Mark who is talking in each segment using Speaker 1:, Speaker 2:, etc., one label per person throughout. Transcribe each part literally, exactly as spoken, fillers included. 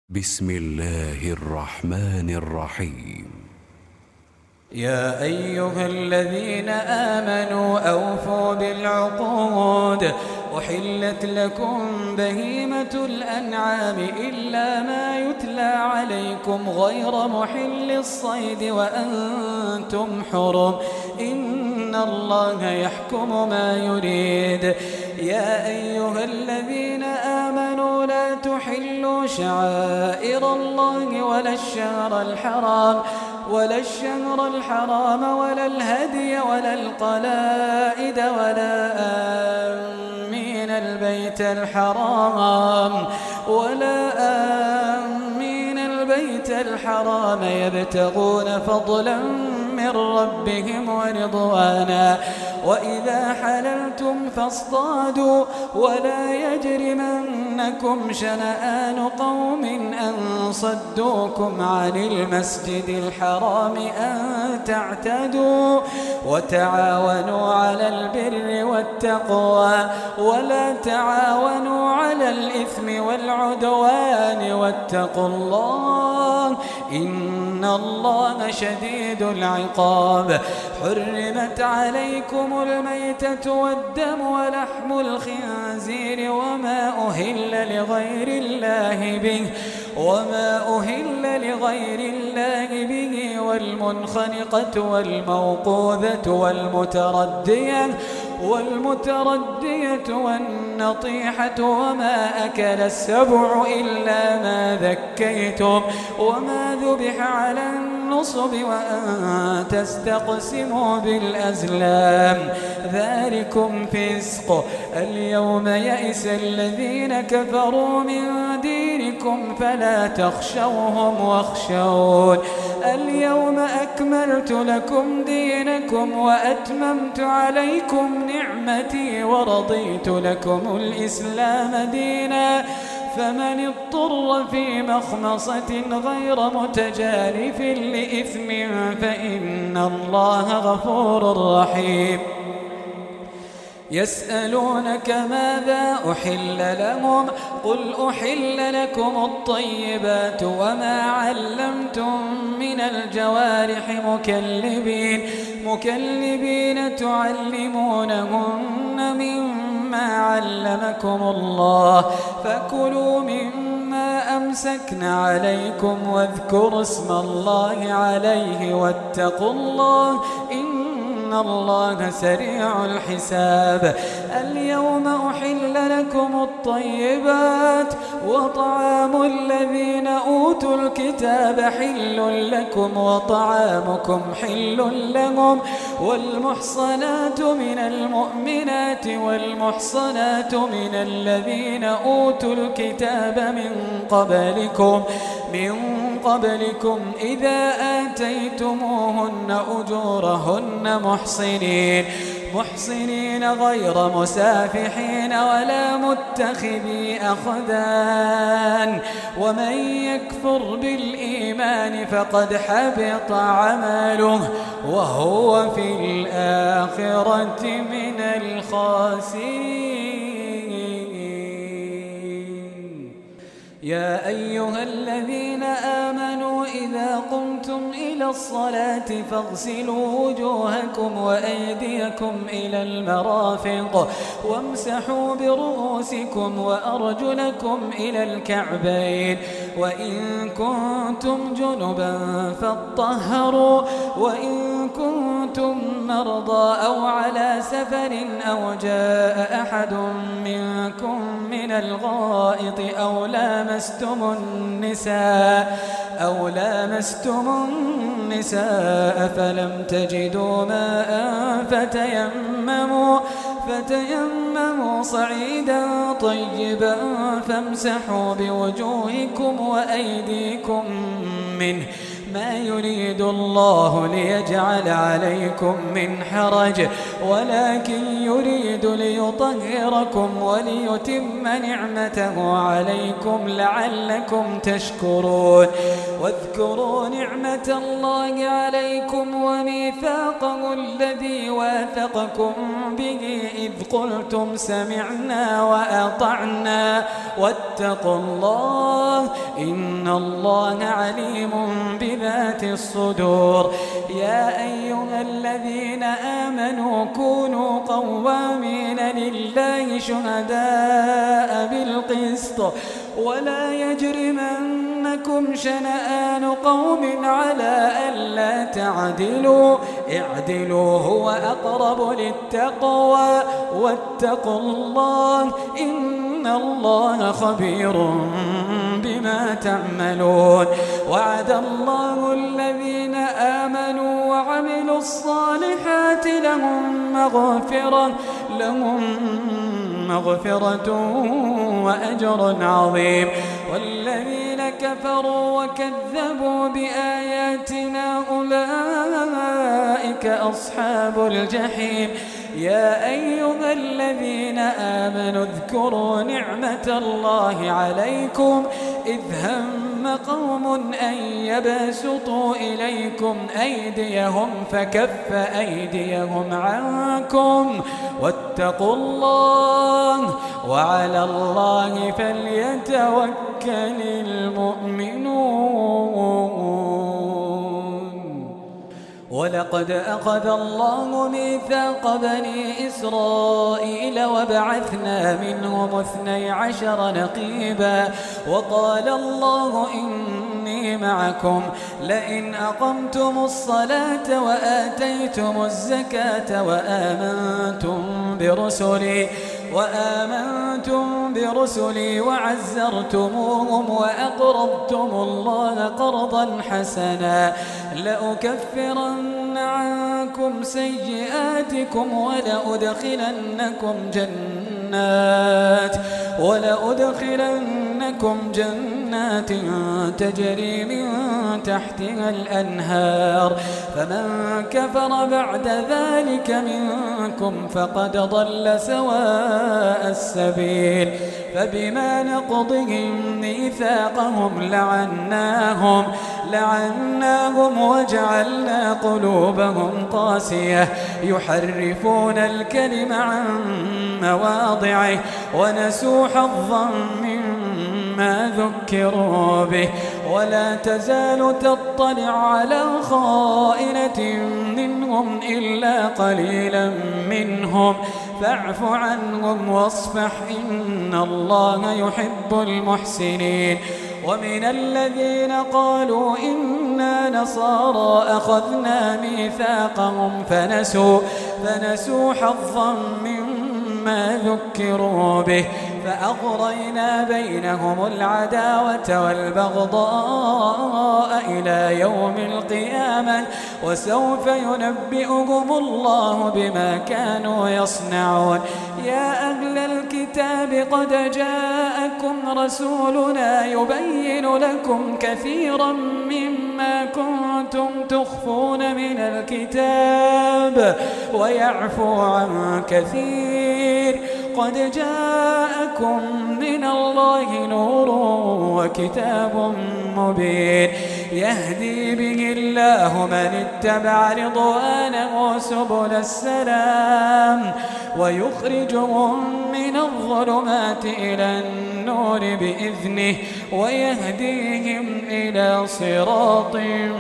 Speaker 1: بسم الله الرحمن الرحيم.
Speaker 2: يا أيها الذين آمنوا أوفوا بالعقود، أحلت لكم بهيمة الأنعام إلا ما يتلى عليكم غير محل الصيد وأنتم حرم، إن الله يحكم ما يريد. يا أيها الذين آمنوا لا تحلوا شعائر الله ولا الشهر الحرام ولا الشهر الحرام ولا الهدي ولا القلائد ولا آمين البيت الحرام ولا آمين البيت الحرام يبتغون فضلا من ربهم ورضوانا، وإذا حللتم فاصطادوا ولا يجرمنكم شنآن قوم أن صدوكم عن المسجد الحرام أن تعتدوا، وتعاونوا على البر والتقوى ولا تعاونوا على الإثم والعدوان، واتقوا الله إن الله شديد العقاب. حرمت عليكم الميتة والدم ولحم الخنزير وما أهل لغير الله به وما أهل لغير الله به والمنخنقة والموقوذة والمتردية والمتردية والنطيحة وما أكل السبع إلا ما ذكيتم وما ذبح على النصب وأن تستقسموا بالأزلام، ذلكم فسق. اليوم يئس الذين كفروا من دينكم فلا تخشوهم واخشون. اليوم أكملت لكم دينكم وأتممت عليكم نعمتي ورضيت لكم الإسلام دينا، فمن اضطر في مخمصة غير متجانف لإثم فإن الله غفور رحيم. يسألونك ماذا أحل لهم قل أحل لكم الطيبات وما علمتم من الجوارح مكلبين مكلبين تعلمونهن مما علمكم الله، فكلوا مما أمسكن عليكم واذكروا اسم الله عليه واتقوا الله إن الله سريع الحساب. اليوم أحل لكم الطيبات وطعام الذين أوتوا الكتاب حل لكم وطعامكم حل لهم، والمحصنات من المؤمنات والمحصنات من الذين أوتوا الكتاب من قبلكم من قبلكم إذا آتيتموهن أجورهن محصنين محصنين غير مسافحين ولا متخذي أخدان، ومن يكفر بالإيمان فقد حبط عمله وهو في الآخرة من الخاسرين. يا أيها الذين آمنوا إذا قمتم إلى الصلاة فاغسلوا وجوهكم وأيديكم إلى المرافق وامسحوا برؤوسكم وأرجلكم إلى الكعبين، وإن كنتم جنبا فاطهروا، وإن كنتم مرضى أو على سفر أو جاء أحد منكم من الغائط أو لامستم النساء أو لامستم النساء فلم تجدوا ماء فتيمموا فتيمموا صعيدا طيبا فامسحوا بوجوهكم وأيديكم منه، ما يريد الله ليجعل عليكم من حرج ولكن يريد ليطهركم وليتم نعمته عليكم لعلكم تشكرون. واذكروا نعمة الله عليكم وميثاقه الذي واثقكم به إذ قلتم سمعنا وأطعنا واتقوا الله إن الله عليم بذات الصدور. يا أيها الذين آمنوا كونوا قوامين لله شهداء بالقسط ولا يجرمنكم شنآن قوم على ألا تعدلوا اعدلوا هو أقرب للتقوى واتقوا الله إن الله خبير بما تعملون. وعد الله الذين آمنوا وعملوا الصالحات لهم مغفرة لهم مغفرة وأجر عظيم. والذين كفروا وكذبوا بآياتنا أولئك أصحاب الجحيم. يا أيها الذين آمنوا اذكروا نعمة الله عليكم إذ هم قوم أن يبسطوا إليكم أيديهم فكف أيديهم عنكم واتقوا الله وعلى الله فليتوكل المؤمنون. ولقد أخذ الله ميثاق بني إسرائيل وبعثنا منهم اثني عشر نقيبا وقال الله إني معكم لئن أقمتم الصلاة وآتيتم الزكاة وآمنتم برسلي وآمنتم برسلي وعزرتموهم وأقرضتم الله قرضا حسنا لأكفرن عنكم سيئاتكم ولأدخلنكم جنات ولأدخلنكم جنات تجري من تحتها الأنهار فمن كفر بعد ذلك منكم فقد ضل سواء السبيل. فبما نقضهم ميثاقهم لعناهم لعناهم وجعلنا قلوبهم قاسية يحرفون الكلم عن مواضعه ونسوا حظا مما ذكروا به ولا تزال تطلع على خائنة منهم إلا قليلا منهم فاعف عنهم واصفح إن الله يحب المحسنين. ومن الذين قالوا إنا نصارى أخذنا ميثاقهم فنسوا, فنسوا حظا مما ذكروا به فأغرينا بينهم العداوة والبغضاء إلى يوم القيامة وسوف ينبئهم الله بما كانوا يصنعون. يا أهل الكتاب قد جاءكم رسولنا يبين لكم كثيرا مما كنتم تخفون من الكتاب ويعفو عن كثير قد جاءكم من الله نور وكتاب مبين يهدي به الله من اتبع رضوانه سبل السلام ويخرجهم من الظلمات إلى النور بإذنه ويهديهم إلى صراط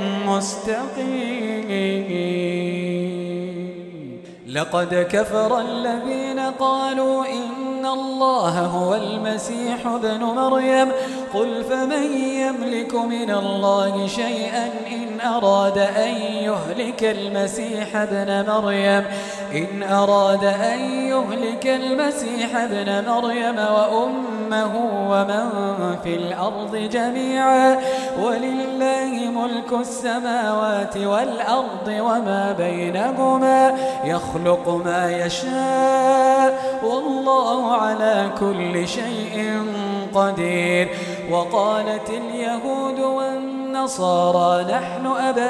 Speaker 2: مستقيم. لقد كفر الذين قالوا إن الله هو المسيح ابن مريم قل فمن يملك من الله شيئا إن أراد أن يهلك المسيح ابن مريم إن أراد أن يهلك المسيح ابن مريم وأمه ومن في الأرض جميعا ولله ملك السماوات والأرض وما بينهما يخلق ما يشاء والله على كل شيء قدير. وقالت اليهود والنصارى نحن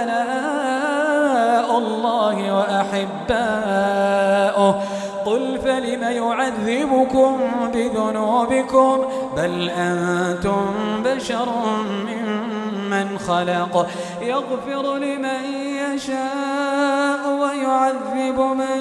Speaker 2: أبناء الله وأحباؤه قل فلم يعذبكم بذنوبكم بل أنتم بشر ممن ممن خلق يغفر لمن يشاء ويعذب من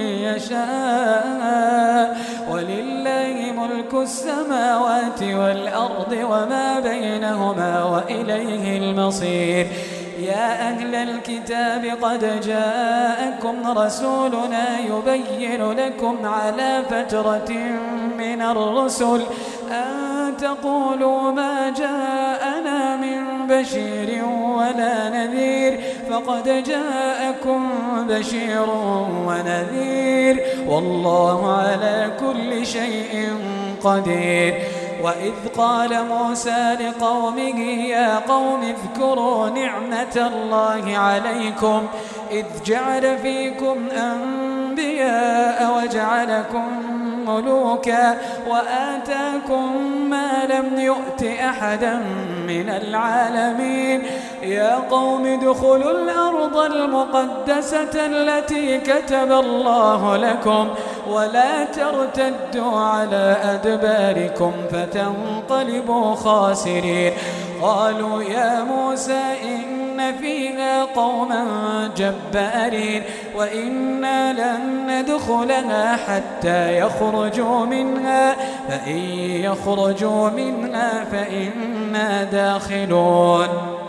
Speaker 2: يشاء ولله ملك السماوات والأرض وما بينهما وإليه المصير. يا أهل الكتاب قد جاءكم رسولنا يبين لكم على فترة من الرسل أن تقولوا ما جاءنا من بشير ولا نذير فقد جاءكم بشير ونذير والله على كل شيء قدير. وإذ قال موسى لقومه يا قوم اذكروا نعمة الله عليكم إذ جعل فيكم أنبياء وجعلكم ملوكا وآتاكم ما لم يؤت أحدا من العالمين. يا قوم ادخلوا الأرض المقدسة التي كتب الله لكم ولا ترتدوا على أدباركم فتنقلبوا خاسرين. قالوا يا موسى إن فيها قوما جبارين وإنا لن ندخلها حتى يخرجوا منها فإن يخرجوا منها فإنا داخلون.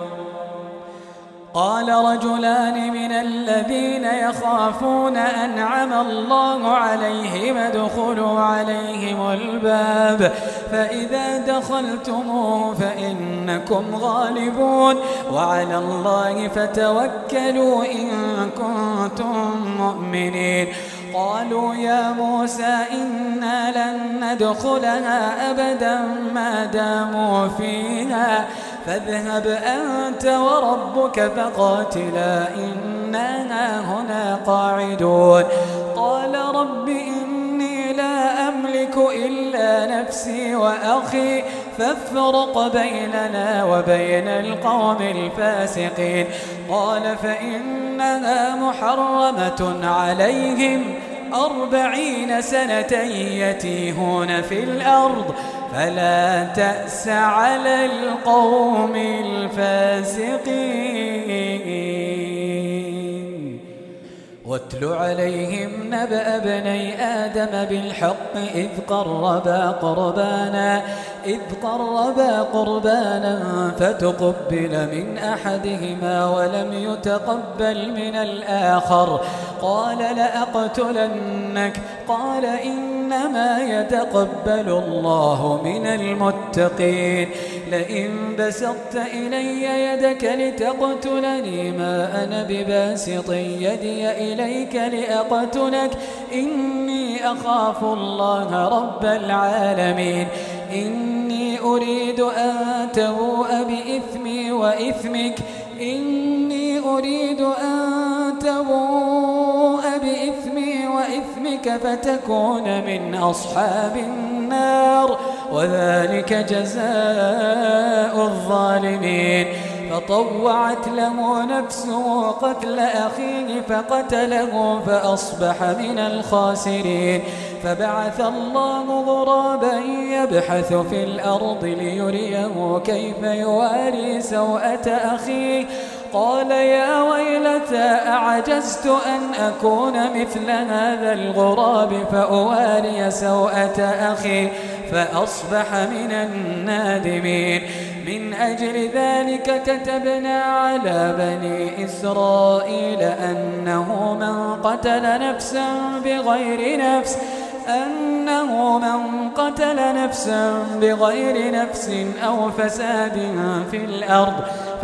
Speaker 2: قال رجلان من الذين يخافون أنعم الله عليهم ادخلوا عليهم الباب فإذا دخلتموه فإنكم غالبون وعلى الله فتوكلوا إن كنتم مؤمنين. قالوا يا موسى إنا لن ندخلها أبدا ما داموا فيها فاذهب أنت وربك فقاتلا إننا هنا قاعدون. قال رب إني لا أملك إلا نفسي وأخي فافرق بيننا وبين القوم الفاسقين. قال فإنها محرمة عليهم أربعين سنة يتيهون في الأرض فلا تأس على القوم الفاسقين. واتل عليهم نبأ بني آدم بالحق إذ قربا قربانا إذ قربا قربانا فتقبل من أحدهما ولم يتقبل من الآخر قال لأقتلنك قال إنما يتقبل الله من المتقين. لئن بسطت إلي يدك لتقتلني ما أنا بباسط يدي إليك لأقتلك إني أخاف الله رب العالمين. إني أريد أن تبوء بإثمي وإثمك إني أريد أن تبوء بإثمي وإثمك فتكون من أصحاب النار وذلك جزاء الظالمين. فطوعت له نفسه قتل أخيه فقتله فأصبح من الخاسرين. فبعث الله غرابا يبحث في الأرض ليريه كيف يواري سوءة أخيه قال يا ويلتى أعجزت أن أكون مثل هذا الغراب فأواري سوءة أخي فأصبح من النادمين. من أجل ذلك كتبنا على بني إسرائيل أنه من قتل نفسا بغير نفس أنه من قتل نفسا بغير نفس أو فساد في الأرض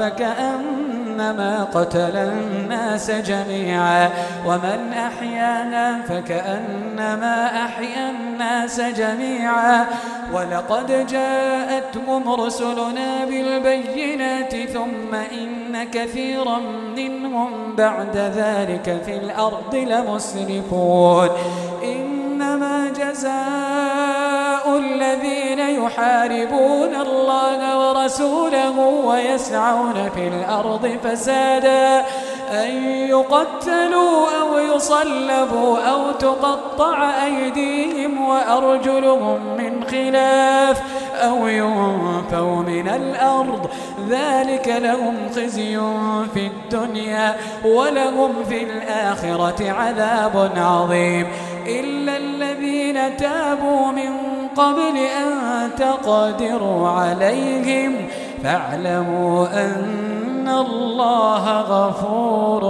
Speaker 2: فكأنما قتل الناس جميعا ومن أحياها فكأنما أحيا الناس جميعا. ولقد جاءتهم رسلنا بالبينات ثم إن كثيرا منهم بعد ذلك في الأرض لمسرفون. إنما جزاء الذين يحاربون الله ورسوله ويسعون في الأرض فسادا أن يقتلوا أو يصلبوا أو تقطع أيديهم وأرجلهم من خلاف أو ينفوا من الأرض ذلك لهم خزي في الدنيا ولهم في الآخرة عذاب عظيم إلا الذين تابوا من قبل أن تقدروا عليهم فاعلموا أن الله غفور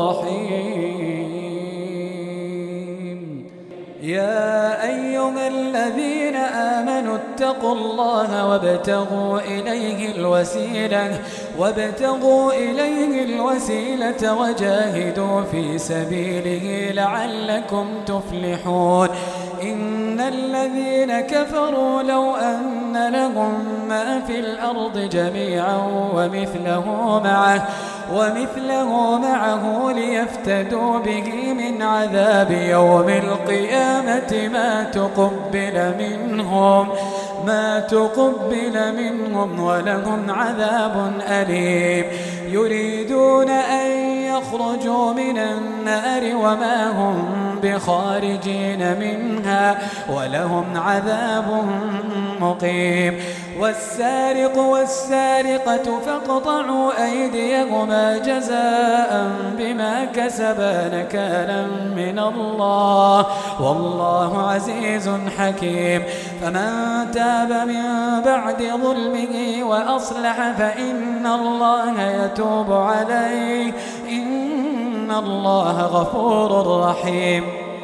Speaker 2: رحيم. يا أيها الذين آمنوا اتقوا الله وابتغوا إليه الوسيلة وابتغوا إليه الوسيلة وجاهدوا في سبيله لعلكم تفلحون. إن الذين كفروا لو أن لهم ما في الأرض جميعا ومثله معه ومثله معه ليفتدوا به من عذاب يوم القيامة ما تقبل منهم ما تقبل منهم ولهم عذاب أليم. يريدون أن يخرجوا من النار وما هم بخارجين منها ولهم عذاب مقيم. والسارق والسارقة فاقطعوا أيديهما جزاء بما كسبا نكالا من الله والله عزيز حكيم. فمن تاب من بعد ظلمه وأصلح فإن الله يتوب عليه إن الله غفور رحيم.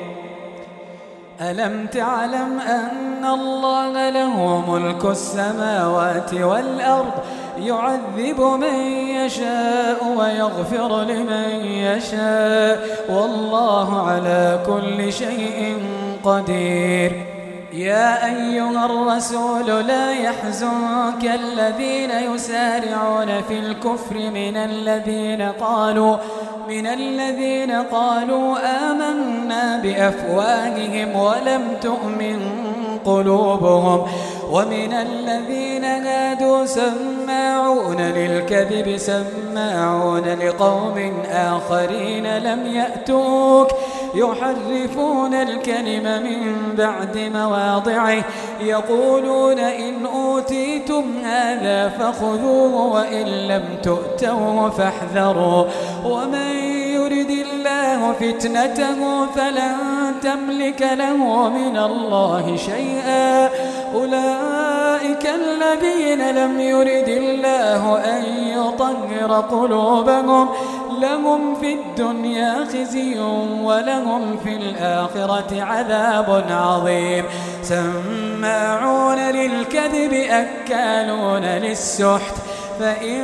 Speaker 2: ألم تعلم أن الله له ملك السماوات والأرض يعذب من يشاء ويغفر لمن يشاء والله على كل شيء قدير. يا أيها الرسول لا يحزنك الذين يسارعون في الكفر من الذين قالوا من الذين قالوا آمنا بأفواههم ولم تؤمن قلوبهم ومن الذين هادوا سماعون للكذب سماعون لقوم آخرين لم يأتوك يحرفون الكلم من بعد مواضعه يقولون إن أوتيتم هذا فخذوه وإن لم تؤتوه فاحذروا ومن يرد الله فتنته فلن تملك له من الله شيئا أولئك الذين لم يرد الله أن يطهر قلوبهم لهم في الدنيا خزي ولهم في الآخرة عذاب عظيم. سماعون للكذب أكالون للسحت فإن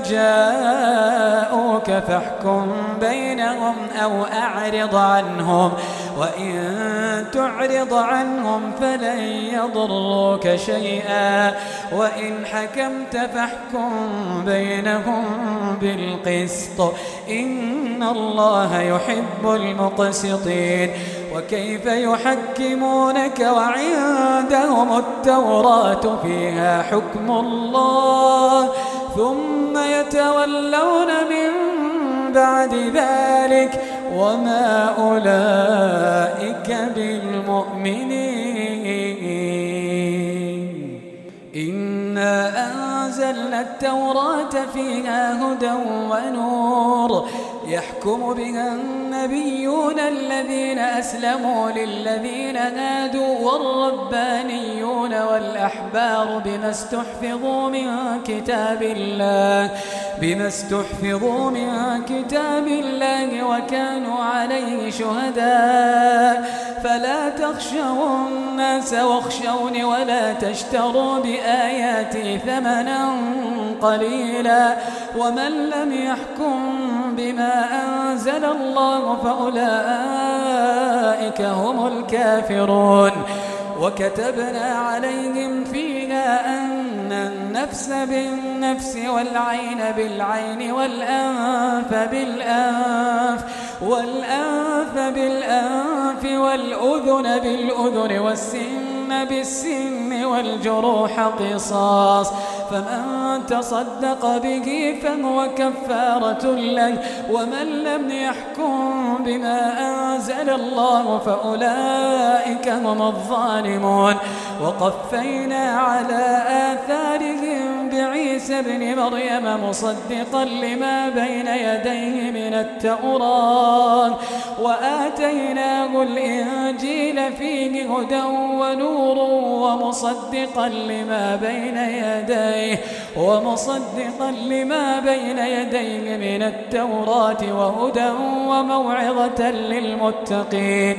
Speaker 2: جاءوك فاحكم بينهم أو أعرض عنهم وإن تعرض عنهم فلن يضروك شيئا وإن حكمت فاحكم بينهم بالقسط إن الله يحب المقسطين. وكيف يحكمونك وعندهم التوراة فيها حكم الله ثم يتولون من بعد ذلك وما أولئك بالمؤمنين. إنا أنزلنا التوراة فيها هدى ونور يحكم بها النبيون الذين أسلموا للذين هادوا والربانيون والأحبار بما استحفظوا من كتاب الله بما استحفظوا من كتاب الله وكانوا عليه شهداء فلا تخشوا الناس واخشوني ولا تشتروا بآياتي ثمنا قليلا ومن لم يحكم بما أنزل الله فأولئك هم الكافرون. وكتبنا عليهم فيها أن النفس بالنفس والعين بالعين والأنف بالأنف والأنف بالأنف والأذن بالأذن والسن السن بالسن والجروح قصاص، فمن تصدق به فهو كفارة له، ومن لم يحكم بما أنزل الله فأولئك هم الظالمون. وقفينا على آثارهم بعيسى ابن مريم مصدقا لما بين يديه من التوراة، وآتيناه الإنجيل فيه هدى ونور ومصدقا لما بين يديه ومصدقا لما بين يديه من التوراة وهدى وموعظة للمتقين.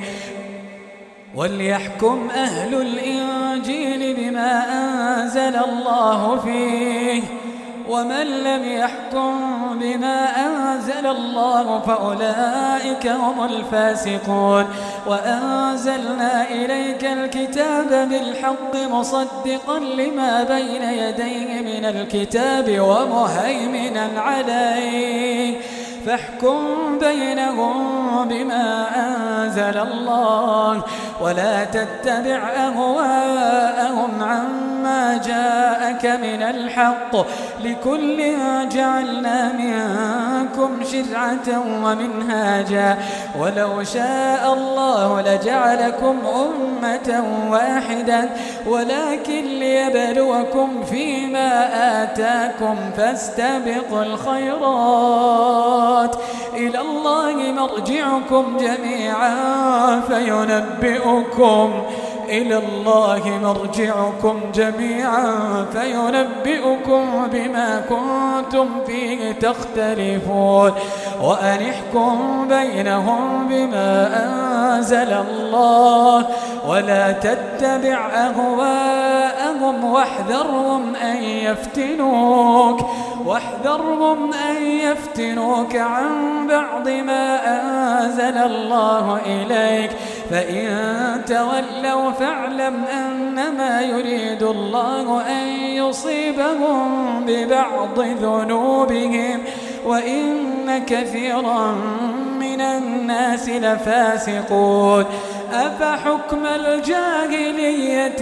Speaker 2: وليحكم أهل الإنجيل بما أنزل الله فيه، ومن لم يحكم بما أنزل الله فأولئك هم الفاسقون. وأنزلنا إليك الكتاب بالحق مصدقا لما بين يديه من الكتاب ومهيمنا عليه، فاحكم بينهم بما أنزل الله، ولا تتبع أهواءهم عما جاءك من الحق، لكل جعلنا منكم شرعة ومنهاجا، ولو شاء الله لجعلكم أمة واحدة، ولكن ليبلوكم فيما آتاكم فاستبقوا الخيرات، إلى الله مرجعكم جميعا فينبئكم إلى الله مرجعكم جميعا فينبئكم بما كنتم فيه تختلفون. وأن احكم بينهم بما أنزل الله، ولا تتبع أهواءهم واحذرهم أن يفتنوك واحذرهم أن يفتنوك عن بعض ما أنزل الله إليك، فإن تولوا فاعلم أنما يريد الله أن يصيبهم ببعض ذنوبهم، وإن كثيرا من الناس لفاسقون. أفحكم الجاهلية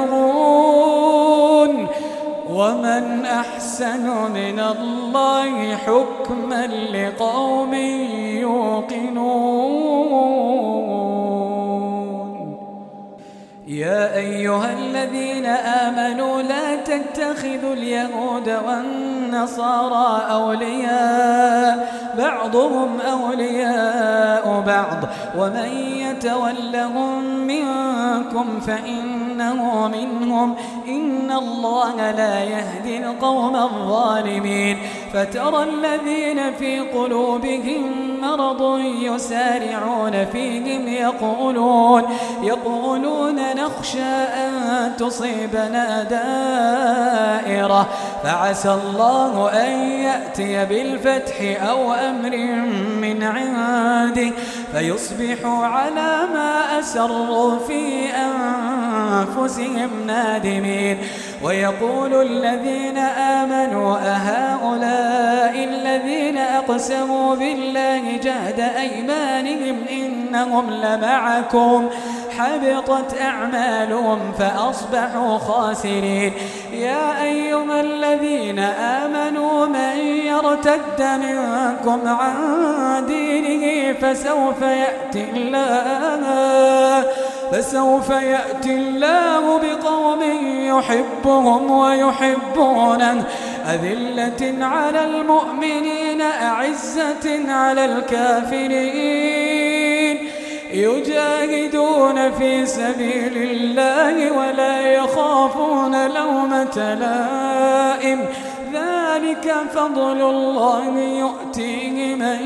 Speaker 2: يبغون، ومن أحسن من الله حكما لقوم يوقنون. يا أيها الذين آمنوا لا تتخذوا اليهود والنصارى أولياء، بعضهم أولياء بعض، ومن يتولهم منكم فإنه منهم، إن الله لا يهدي القوم الظالمين. فترى الذين في قلوبهم مرض يسارعون فيهم يقولون يقولون نخشى أن تصيبنا دائرة، فعسى الله أن يأتي بالفتح أو أمر من عنده فيصبحوا على ما أسروا في أنفسهم نادمين. ويقول الذين آمنوا أهؤلاء الذين أقسموا بالله جهد أيمانهم إنهم لمعكم حبطت أعمالهم فأصبحوا خاسرين. يا أيها الذين آمنوا من يرتد منكم عن دينه فسوف يأتي الله فسوف يأتي الله بقوم يحبهم ويحبونه أذلة على المؤمنين أعزة على الكافرين يجاهدون في سبيل الله ولا يخافون لومة لائم، ذلك فضل الله يؤتيه من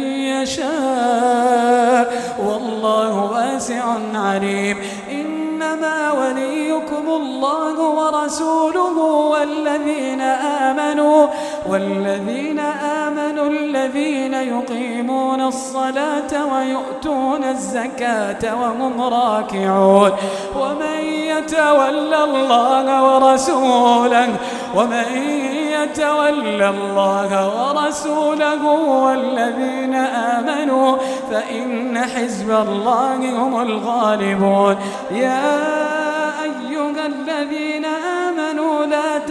Speaker 2: يشاء والله واسع عليم. إنما وليكم الله ورسوله والذين آمنوا والذين آمنوا الذين يقيمون الصلاة ويؤتون الزكاة وهم راكعون. ومن يتولى الله ورسوله ومن يتولى الله ورسوله والذين آمنوا فإن حزب الله هم الغالبون. يا أيها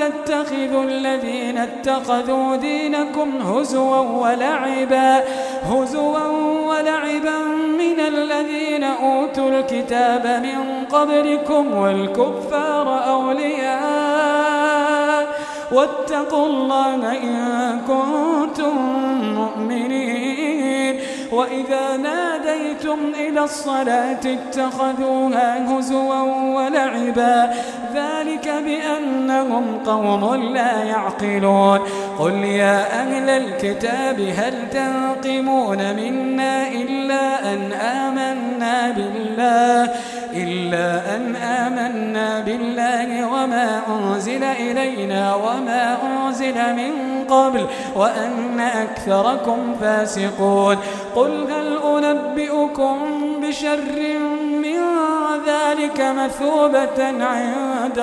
Speaker 2: تتخذوا الذين اتخذوا دينكم هزوا ولعبا هزوا ولعبا من الذين أوتوا الكتاب من قبلكم والكفار أولياء واتقوا الله إن كنتم مؤمنين. وإذا ناديتم إلى الصلاة اتخذوها هزوا ولعبا ذلك بأنهم قوم لا يعقلون. قل يا أهل الكتاب هل تنقمون منا إلا أن آمنا بالله إلا أن آمنا بالله وما أنزل إلينا وما أنزل من قبل وأن أكثركم فاسقون. قل هل أنبئكم بشر من ذلك مثوبة عند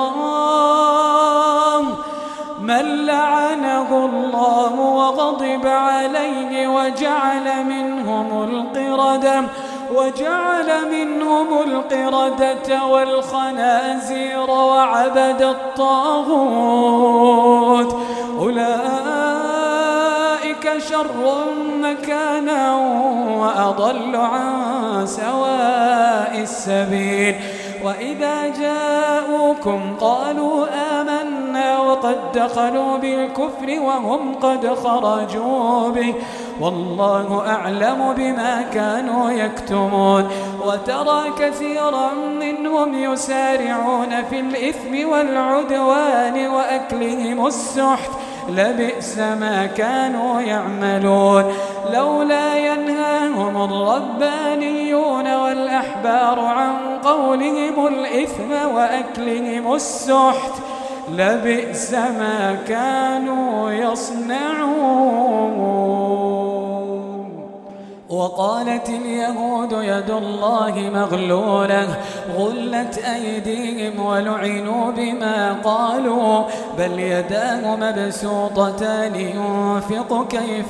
Speaker 2: الله من لعنه الله وغضب عليه وجعل منهم القردة وجعل منهم القردة والخنازير وعبد الطاغوت أولئك شر مكانا وأضل عن سواء السبيل. وإذا جاءوكم قالوا آمنا وقد دخلوا بالكفر وهم قد خرجوا به والله أعلم بما كانوا يكتمون. وترى كثيرا منهم يسارعون في الإثم والعدوان وأكلهم السحت لبئس ما كانوا يعملون. لولا ينهاهم الربانيون والأحبار عن قولهم الإثم وأكلهم السحت لبئس ما كانوا يصنعون. وقالت اليهود يد الله مغلولة غلت أيديهم ولعنوا بما قالوا بل يداه مبسوطتان ينفق كيف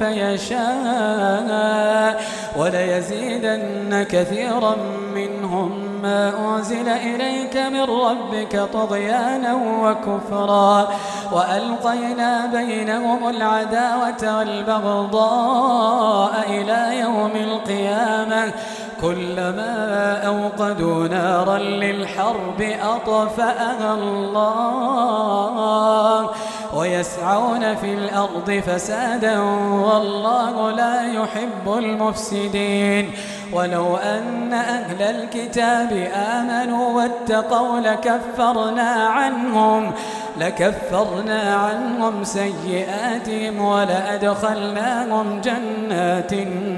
Speaker 2: يشاء وليزيدن كثيرا منهم ما أنزل إليك من ربك طغيانا وكفرا وألقينا بينهم العداوة والبغضاء إلى يوم القيامة كلما أوقدوا نارا للحرب أطفأها الله ويسعون في الأرض فسادا والله لا يحب المفسدين. ولو أن أهل الكتاب آمنوا واتقوا لكفرنا عنهم لكفرنا عنهم سيئاتهم ولأدخلناهم جنات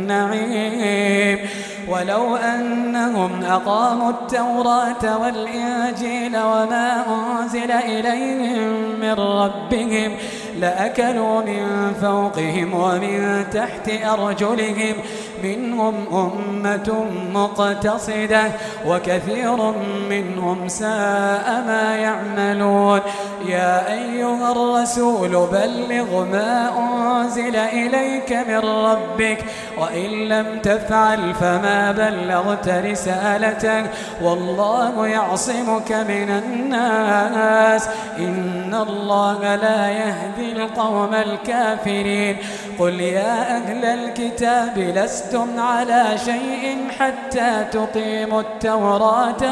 Speaker 2: النعيم. ولو أنهم أقاموا التوراة والإنجيل وما أنزل إليهم من ربهم لأكلوا من فوقهم ومن تحت أرجلهم منهم أمة مقتصدة وكثير منهم ساء ما يعملون. يا أيها الرسول بلغ ما أنزل إليك من ربك وإن لم تفعل فما بلغت رسالته والله يعصمك من الناس إن الله لا يهدي القوم الكافرين. قل يا أهل الكتاب لستم على شيء حتى تقيموا التوراة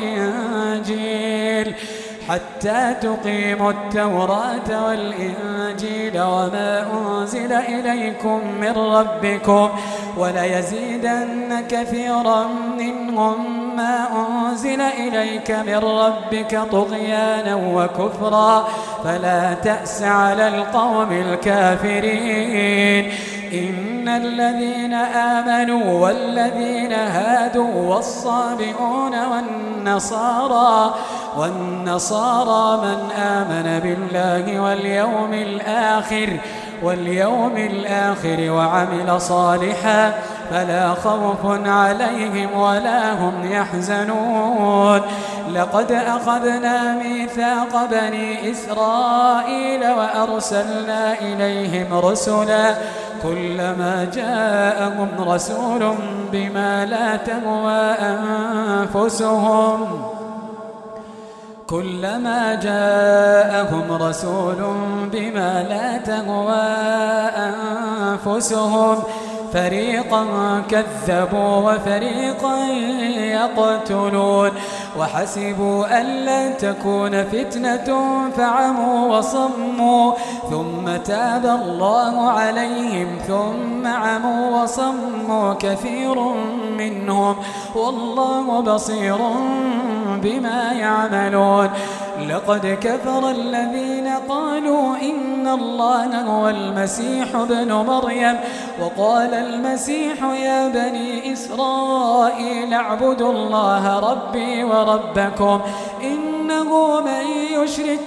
Speaker 2: والإنجيل حتى تقيموا التوراة والإنجيل وما أنزل إليكم من ربكم وليزيدن كثيرا منهم ما أنزل إليك من ربك طغيانا وكفرا فلا تأس على القوم الكافرين. إن الذين آمنوا والذين هادوا والصابئون والنصارى والنصارى من آمن بالله واليوم الآخر واليوم الآخر وعمل صالحا فلا خوف عليهم ولا هم يحزنون. لقد أخذنا ميثاق بني إسرائيل وأرسلنا إليهم رسلا كلما جاءهم رسول بما لا تهوى أنفسهم كلما جاءهم رسول بما لا تهوى أنفسهم فريقا كذبوا وفريقا يقتلون وحسبوا ألا تكون فتنة فعموا وصموا ثم تاب الله عليهم ثم عموا وصموا كثير منهم والله بصير بما يعملون. لقد كفر الذين قالوا إن الله هو المسيح ابن مريم وقال المسيح يا بني إسرائيل اعبدوا الله ربي وربكم إنه من يشرك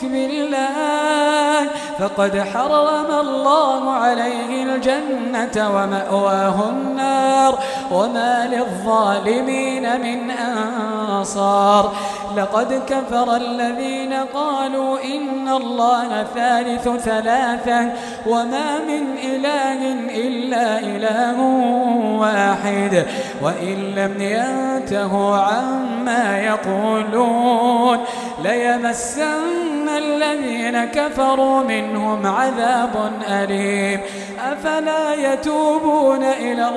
Speaker 2: بالله فقد حرم الله عليه الجنة ومأواه النار وما للظالمين من أنصار. لقد كفر الذين قالوا إن الله ثالث ثلاثة وما من إله إلا إله واحد وإن لم ينتهوا عما يقولون ليمسن الذين كفروا منهم عذاب أليم. أفلا يتوبون إلى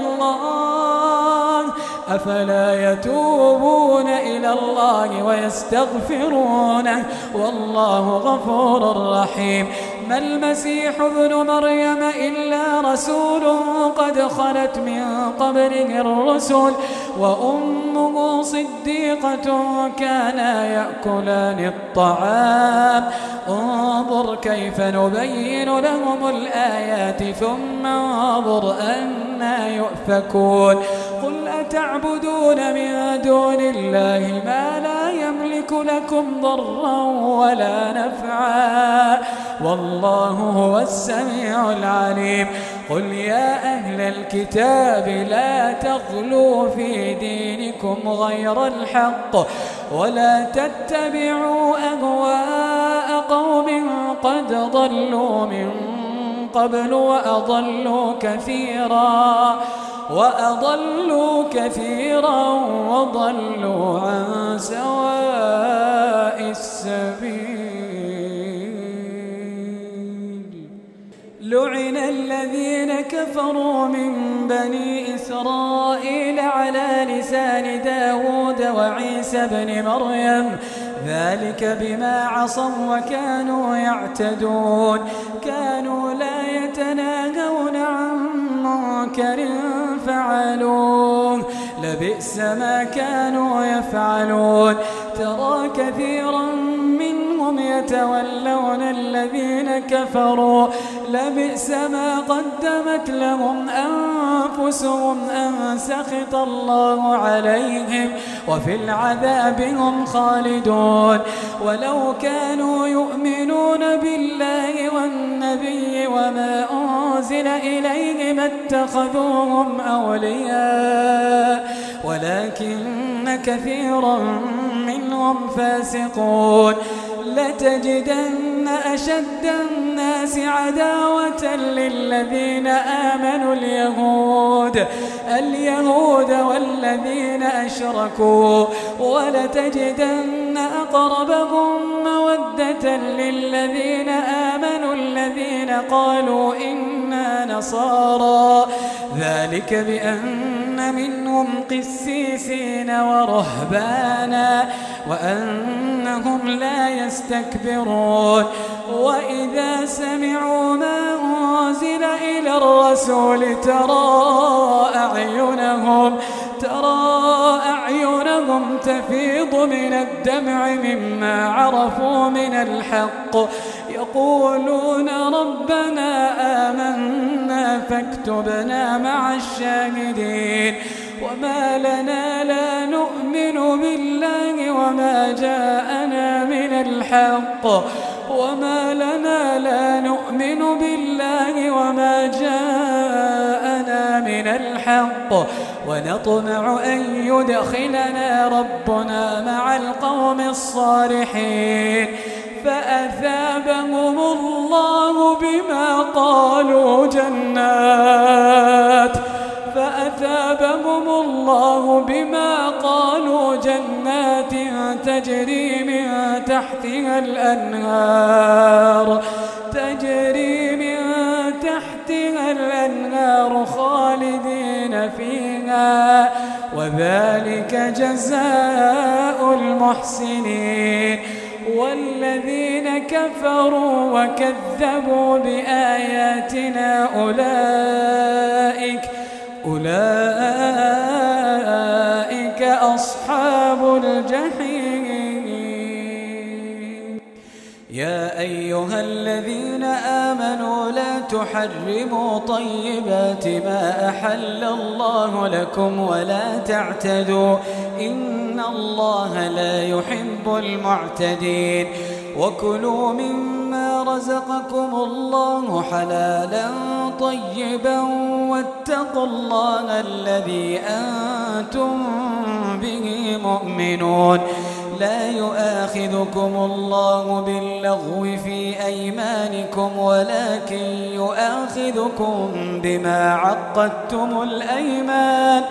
Speaker 2: الله أفلا يتوبون إلى الله ويستغفرونه والله غفور رحيم. ما المسيح ابن مريم إلا رسول قد خلت من قبله الرسل وأمه صديقة كانا يأكلان الطعام انظر كيف نبين لهم الآيات ثم انظر أنا يؤفكون. قل أتعبدون من دون الله ما لا يملك لكم ضرا ولا نفعا والله هو السميع العليم. قل يا أهل الكتاب لا تغلوا في دينكم غير الحق ولا تتبعوا أهواء قوم قد ضلوا من قبل وأضلوا كثيرا وأضلوا كثيرا وضلوا عن سواء السبيل. لعن الذين كفروا من بني إسرائيل على لسان داود وعيسى بن مريم ذلك بما عصوا وكانوا يعتدون كانوا لا يتناهون عن منكر فعلوه لبئس ما كانوا يفعلون. ترى كثيرا منهم يتولون الذين كفروا لبئس ما قدمت لهم أنفسهم أن سخط الله عليهم وفي العذاب هم خالدون. ولو كانوا يؤمنون بالله والنبي وما أنزل إليه ما اتخذوهم أولياء ولكن كثيرا منهم فاسقون. لتجدن أشد الناس عداوة للذين آمنوا اليهود اليهود والذين أشركوا ولتجدن أقربهم مودة للذين آمنوا الذين قالوا إنا نصارى ذلك بأن منهم قسيسين ورهبانا وأنهم لا يستكبرون. وإذا سمعوا ما أنزل إلى الرسول ترى أعينهم ترى أعينهم تفيض من الدمع مما عرفوا من الحق يقولون ربنا آمنا فاكتبنا مع الشاهدين. وما لنا لا نؤمن بالله وما جاءنا من الحق وما لنا لا نؤمن بالله وما جاءنا من الحق ونطمع أن يدخلنا ربنا مع القوم الصالحين فأثابهم الله بما قالوا جنات فأثابهم الله بما قالوا جنات تجري من تحت تحتها الأنهار تجري من تحتها الأنهار خالدين فيها وذلك جزاء المحسنين. والذين كفروا وكذبوا بآياتنا أولئك أولئك أصحاب الجحيم. يا أيها الذين آمنوا لا تحرموا طيبات ما أحل الله لكم ولا تعتدوا إن الله لا يحب المعتدين. وكلوا مما رزقكم الله حلالا طيبا واتقوا الله الذي أنتم به مؤمنون. لا يؤاخذكم الله باللغو في أيمانكم ولكن يؤاخذكم بما عقدتم الأيمان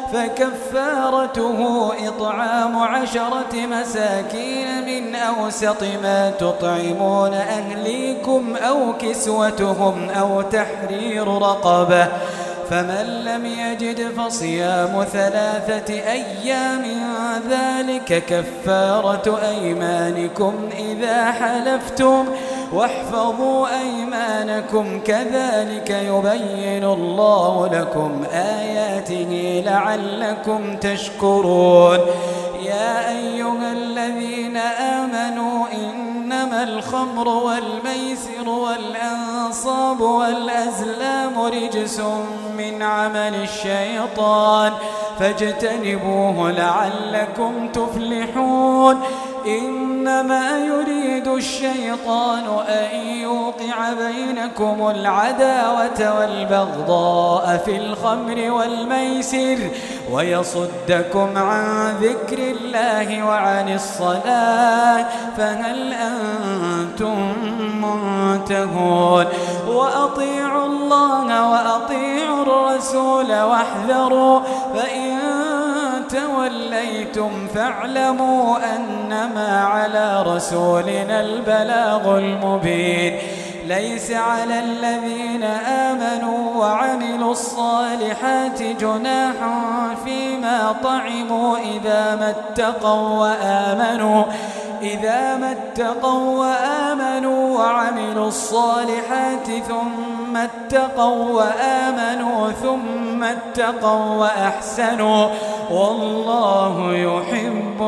Speaker 2: فكفارته إطعام عشرة مساكين من أوسط ما تطعمون أهليكم أو كسوتهم أو تحرير رقبة فمن لم يجد فصيام ثلاثة أيام ذلك كفارة أيمانكم إذا حلفتم واحفظوا أيمانكم كذلك يبين الله لكم آياته لعلكم تشكرون. يا أيها الذين آمنوا إنما الخمر والميسر والأنصاب والأزلام رجس من عمل الشيطان فاجتنبوه لعلكم تفلحون. إنما يريد الشيطان أن يوقع بينكم العداوة والبغضاء في الخمر والميسر ويصدكم عن ذكر الله وعن الصلاة فهل أنتم منتهون. وأطيعوا الله وأطيعوا الرسول واحذروا فإن توليتم فاعلموا أنما على رسولنا البلاغ المبين. ليس على الذين آمنوا وعملوا الصالحات جناح فيما طعموا إذا ما اتقوا وآمنوا إذا ما اتقوا وآمنوا وعملوا الصالحات ثم اتقوا وآمنوا ثم اتقوا وأحسنوا والله يحب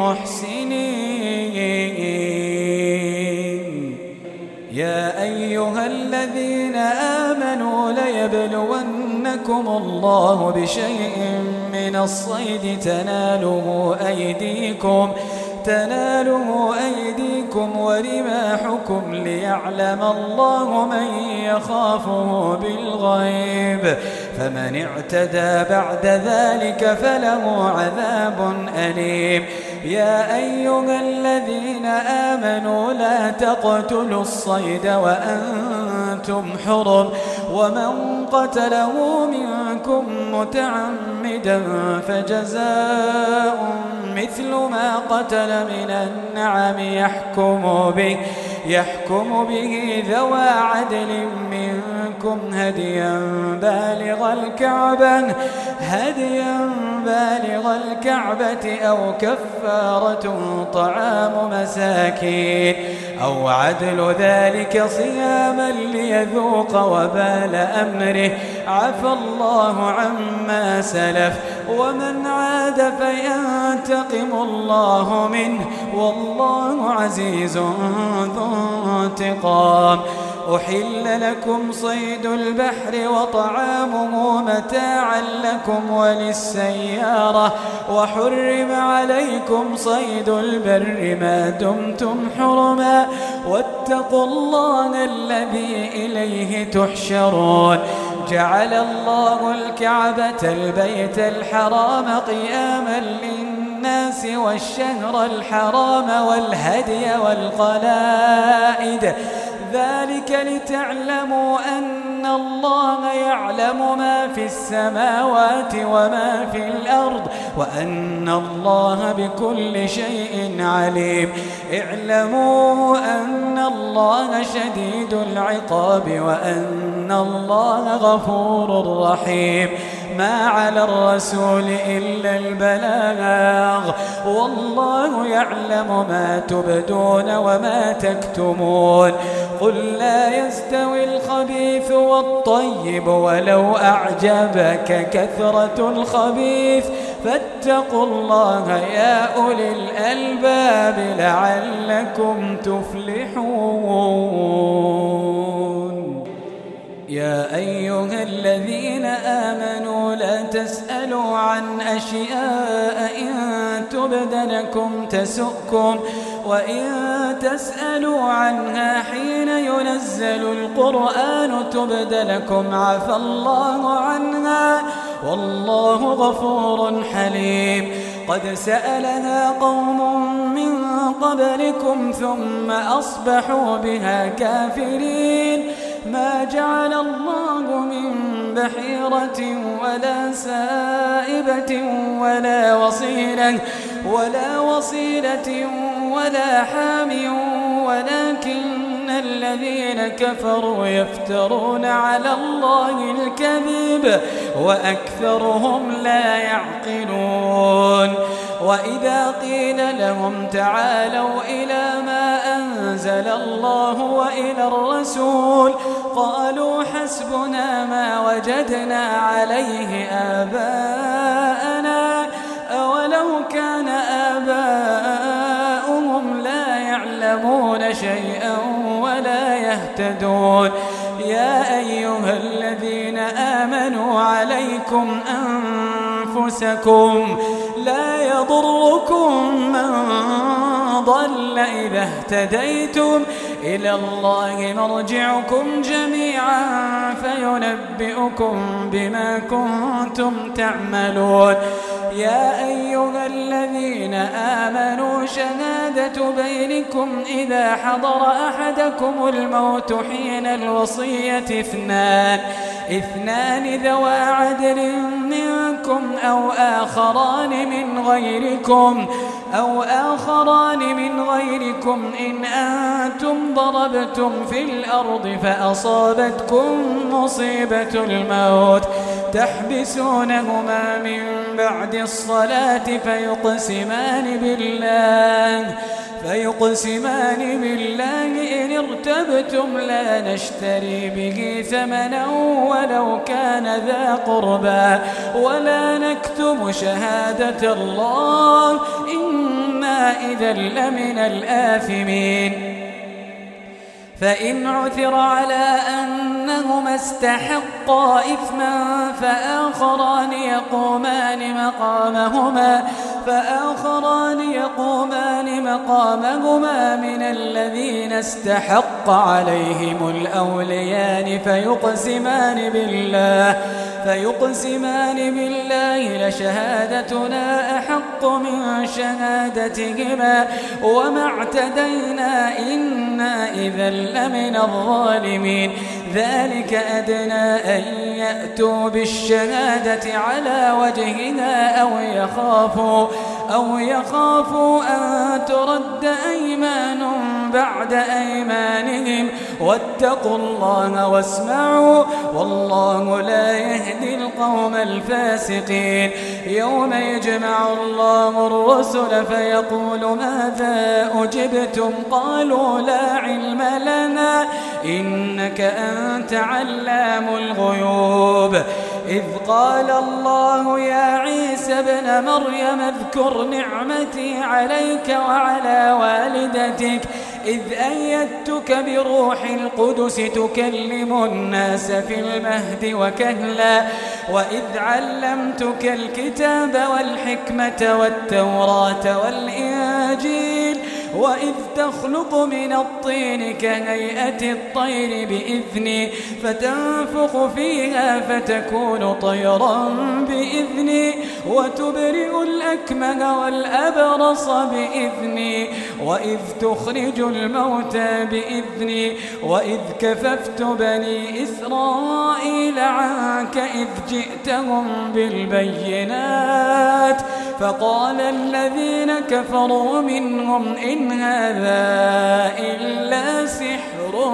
Speaker 2: المحسنين. يا أيها الذين آمنوا ليبلونكم الله بشيء من الصيد تناله أيديكم تناله أيديكم ورماحكم ليعلم الله من يخافه بالغيب فمن اعتدى بعد ذلك فله عذاب أليم. يا أيها الذين آمنوا لا تقتلوا الصيد وأنتم حرم ومن قتله منكم متعمدا فجزاء مثل ما قتل من النعم يحكم به يحكم به ذوى عدل منكم هديا بالغ الكعبة هديا بالغ الكعبة أو كفارة طعام مساكين أو عدل ذلك صياما ليذوق وبال أمره عفى الله عما سلف ومن عاد فينتقم الله منه والله عزيز ذو انتقام. أحل لكم صيد البحر وطعامه متاعا لكم وللسيارة وحرم عليكم صيد البر ما دمتم حرما واتقوا الله الذي إليه تحشرون. جعل الله الكعبة البيت الحرام قياما للناس والشهر الحرام والهدي والقلائد ذلك لتعلموا أن الله يعلم ما في السماوات وما في الأرض وأن الله بكل شيء عليم. اعلموا أن الله شديد العقاب وأن الله غفور رحيم. ما على الرسول إلا البلاغ والله يعلم ما تبدون وما تكتمون. قل لا يستوي الخبيث والطيب ولو أعجبك كثرة الخبيث فاتقوا الله يا أولي الألباب لعلكم تفلحون. يا أيها الذين آمنوا لا تسألوا عن أشياء إن تبد لكم تسؤكم وإن تسألوا عنها حين ينزل القرآن تبد لكم عفى الله عنها والله غفور حليم. قد سألها قوم من قبلكم ثم أصبحوا بها كافرين. ما جعل الله من بحيرة ولا سائبة ولا وصيلة ولا وصيلة ولا حام ولكن الذين كفروا يفترون على الله الكذب وأكثرهم لا يعقلون. وإذا قيل لهم تعالوا إلى ما أنزل الله وإلى الرسول قالوا حسبنا ما وجدنا عليه آباءنا أولو كان آباؤهم لا يعلمون شيئا ولا يهتدون. يا أيها الذين آمنوا عليكم أنفسكم لا يضركم من ضل إذا اهتديتم إلى الله مرجعكم جميعا فينبئكم بما كنتم تعملون. يا أيها الذين آمنوا شهادة بينكم إذا حضر أحدكم الموت حين الوصية اثنان اثنان ذوى عدل منكم أو آخران من غيركم أو آخران من غيركم إن أنتم ضربتم في الأرض فأصابتكم مصيبة الموت تحبسونهما من بعد الصلاة فيقسمان بالله فيقسمان بالله إن ارتبتم لا نشتري به ثمنا ولو كان ذا قربى ولا نكتم شهادة الله إنا إذا لمن الآثمين. فإن عثر على أنهما استحقا إثما فآخران يقومان مقامهما فآخران يقومان مقامهما من الذين استحق عليهم الأوليان فيقسمان بالله فيقسمان بالله لشهادتنا أحق من شهادتهما وما اعتدينا إنا إذا لمن الظالمين. ذلك أدنى أن يأتوا بالشهادة على وجهها أو يخافوا أو يخافوا أن ترد أيمان بعد أيمانهم واتقوا الله واسمعوا والله لا يهدي القوم الفاسقين. يوم يجمع الله الرسل فيقول ماذا أجبتم قالوا لا علم لنا إنك أنت علام الغيوب. إذ قال الله يا عيسى ابن مريم اذكر نعمتي عليك وعلى والدتك إذ أيدتك بروح القدس تكلم الناس في المهد وكهلا وإذ علمتك الكتاب والحكمة والتوراة والإنجيل وإذ تخلق من الطين كهيئة الطير بإذني فتنفخ فيها فتكون طيرا بإذني وتبرئ الأكمه والأبرص بإذني وإذ تخرج الموتى بإذني وإذ كففت بني إسرائيل عنك إذ جئتهم بالبينات فقال الذين كفروا منهم إن هذا إلا سحر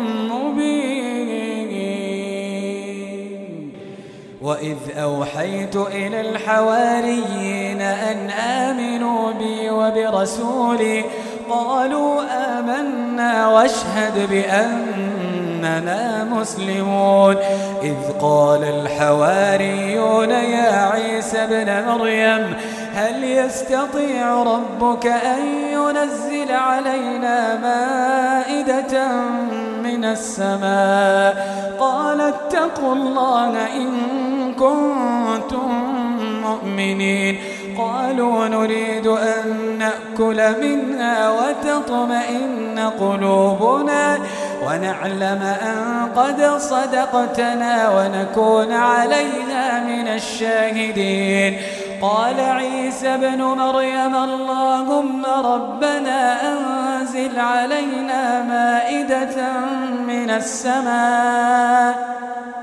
Speaker 2: مبين. وإذ أوحيت إلى الحواريين أن آمنوا بي وبرسولي قالوا آمنا واشهد بأننا مسلمون. إذ قال الحواريون يا عيسى ابن مريم هل يستطيع ربك أن ينزل علينا مائدة من السماء قال اتقوا الله إن كنتم مؤمنين. قالوا نريد أن نأكل منها وتطمئن قلوبنا ونعلم أن قد صدقتنا ونكون عليها من الشاهدين. قال عيسى ابن مريم اللهم ربنا أنزل علينا مائدة من السماء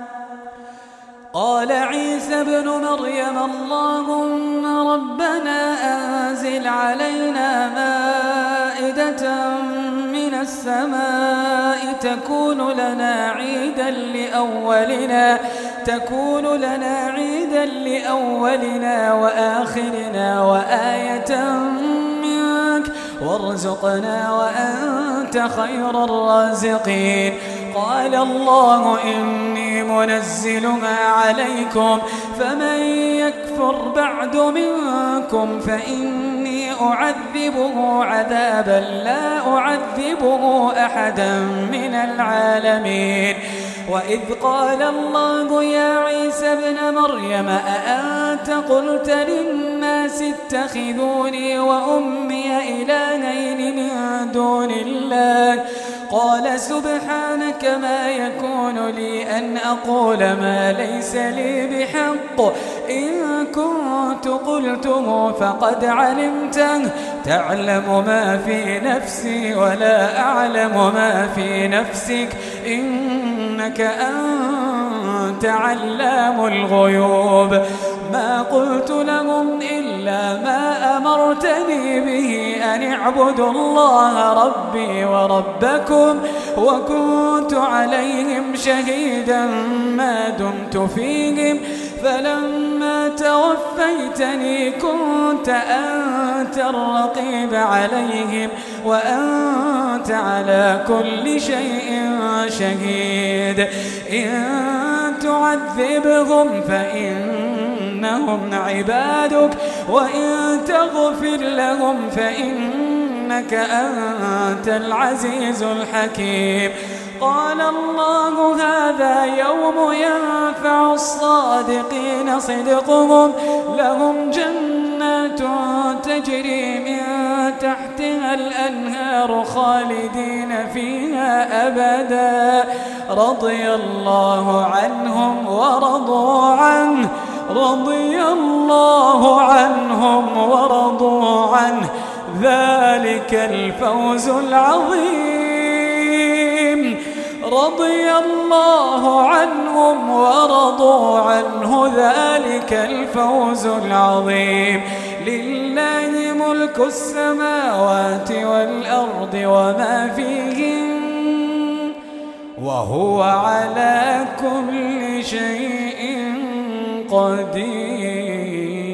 Speaker 2: قال عيسى ابن مريم اللهم ربنا أنزل علينا مائدة من السماء تكون لنا عيدا لأولنا تكون لنا عيدا لأولنا وآخرنا وآية منك وارزقنا وأنت خير الرازقين. قال الله إني منزلها عليكم فمن يكفر بعد منكم فإني أعذبه عذابا لا أعذبه أحدا من العالمين. وإذ قال الله يا عيسى ابن مريم أأنت قلت للناس اتخذوني وأمي إلهين من دون الله قال سبحانك ما يكون لي أن أقول ما ليس لي بحق إن كنت قلته فقد علمته تعلم ما في نفسي ولا أعلم ما في نفسك إنك أنت علام الغيوب. ما قلت لهم إلا ما أمرتني به أن اعبدوا الله ربي وربكم وكنت عليهم شهيدا ما دمت فيهم فلما توفيتني كنت أنت الرقيب عليهم وأنت على كل شيء شهيد. إن تعذبهم فإنهم عبادك وإن تغفر لهم فإنك أنت العزيز الحكيم. قال الله هذا يوم ينفع الصادقين صدقهم لهم جنات تجري من تحتها الأنهار خالدين فيها أبدا رضي الله عنهم ورضوا عنه رضي الله عنهم ورضوا عنه ذلك الفوز العظيم. رضي الله عنهم ورضوا عنه ذلك الفوز العظيم. لله ملك السماوات والأرض وما فيهن وهو على كل شيء قدير.